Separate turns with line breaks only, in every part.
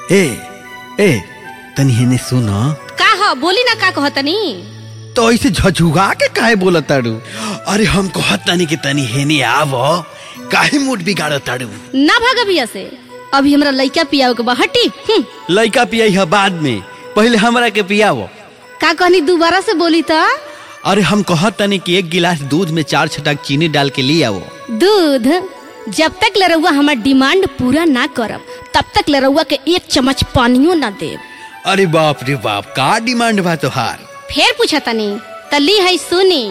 ए ए तनी हेने सुन।
का ह बोली ना का कहतनी।
तो ऐसे झझुगा के काहे बोलत ताड़ू? अरे हम कहत तनी कि तनी हेने आव, काहे मूड बिगाड़त ताड़ू?
ना भाग अभी से, अभी हमरा लइका पियाओ के बहटी।
लइका पियाई है बाद में, पहले हमरा के पियावो।
का कहनी दोबारा से बोली ता?
अरे हम कहत तनी कि 1 गिलास दूध में 4 छटाक चीनी डाल के ले आओ।
दूध जब तक लरौआ हमार डिमांड पूरा ना करब तब तक लरौआ के 1 चम्मच पानियो ना देब।
अरे बाप रे बाप, का डिमांड बा तोहार?
फिर पूछा तनी तली है सुनी।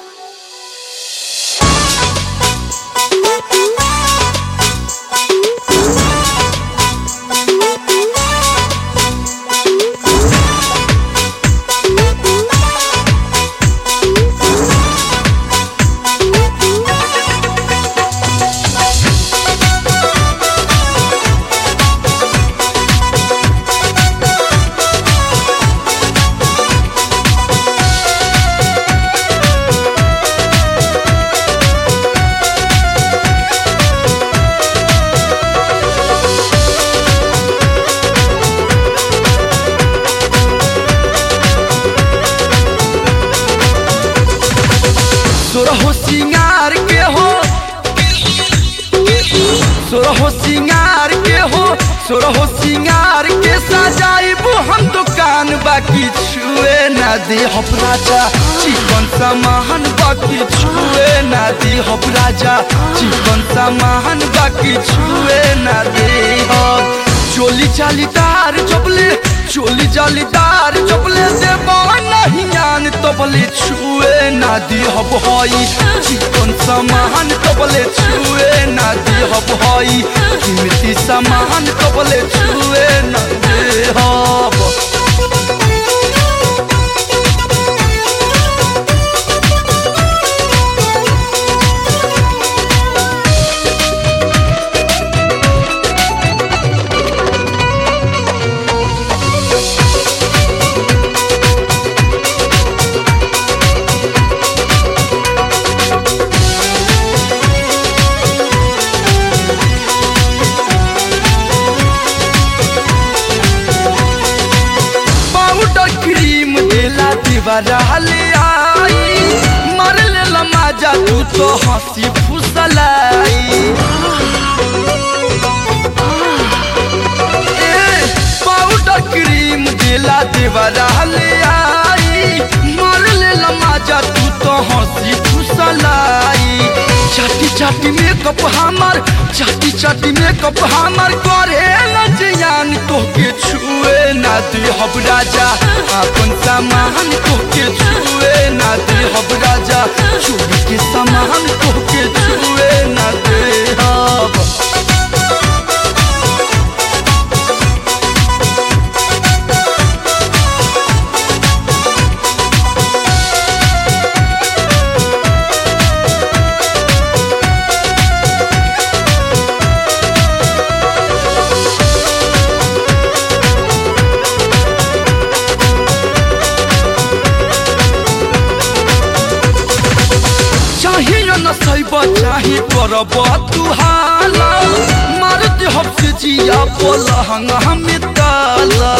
सोरहो सिंगार के हो, सोरहो सिंगार के हो, सोरहो सिंगार के सजाइबो हम दुकान, बाकी छुए ना दे हम राजा चिकन सामान, बाकी छुए ना दे हम राजा चिकन सामान, बाकी छुए ना दे हम। चोली जालीदार जबले, चोली जालीदार जबले देबो नहीं आन तबले छुए ना दी हब हई चिकन सामान, तबले छुए ना दी हब हई कीमती सामान, तबले छुए ना दे हब। बराले आई मर ले लमाजा तू तो हंसी फुसलाई। पाउडर क्रीम दिला देवराले आई मर ले लमाजा तू तो हंसी फुसलाई। चाटी चाटी मेकअप हमार, चाटी चाटी मेकअप हमार करे लजियान, तोके छुए ना दे हब राजा अपन सामान, तोके छुए ना दे हब राजा चोरी के सामान, तोके छुए ना दे हब। चाहे करब तू हाला मार दे हम से जिया पलहंग हमें ताला।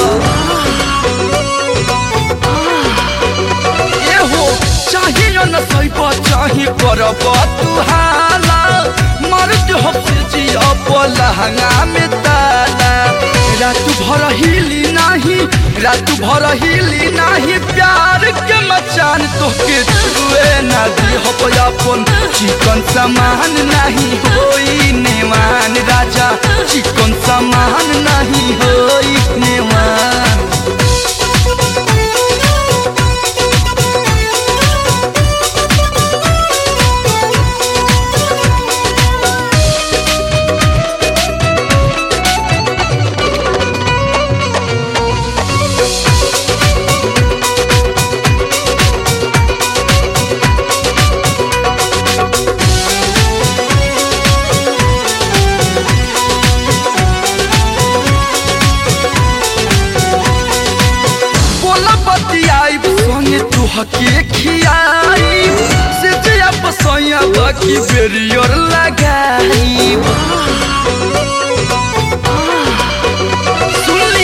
ए हो चाहे न सैब चाहे करब तू हाला मार दे हम से जिया पलहंग हमें ताला। रात भर हिली नहीं, रात भर हिली नहीं प्यार के मचान, तोके छुए ना दी हब अपन चिकन सामान, नहीं होई नेवान राजा चिकन सामान, नहीं होई नेवान। हके खियाई से जया पसैया बाकी बेरियर लगाई। सुन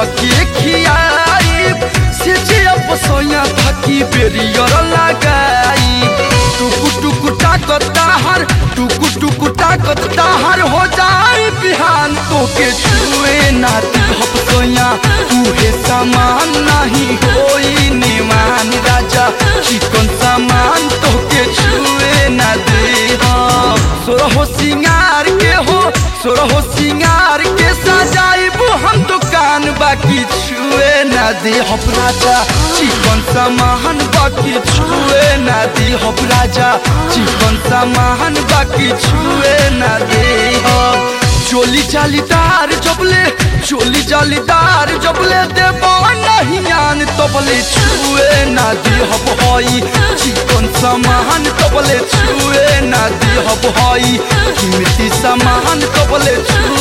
धके खियाई से जे अब सोया धकी बेरियर लगाई टुकु टुकु ताकत ताहर टुकु टुकु ताकत ताहर हो जाए बिहान तो के छुए ना दिहब सोया उहे सामान नहीं होई निमान राजा चिकन सामान तो के छुए ना देहब सोरहो सिंगार के हो सोरहो सिंगार के सजाइबो हम दुकान बाकी छुए ना देहब राजा चिकन सामान बाकी छुए ना देहब राजा चिकन सामान बाकी छुए ना देहब चोली जालीदार जबले देबो नहीं आन तबले छुए ना देहब हई चिकन सामान तबले छुए ना देहब हई कीमती सामान तबले छुए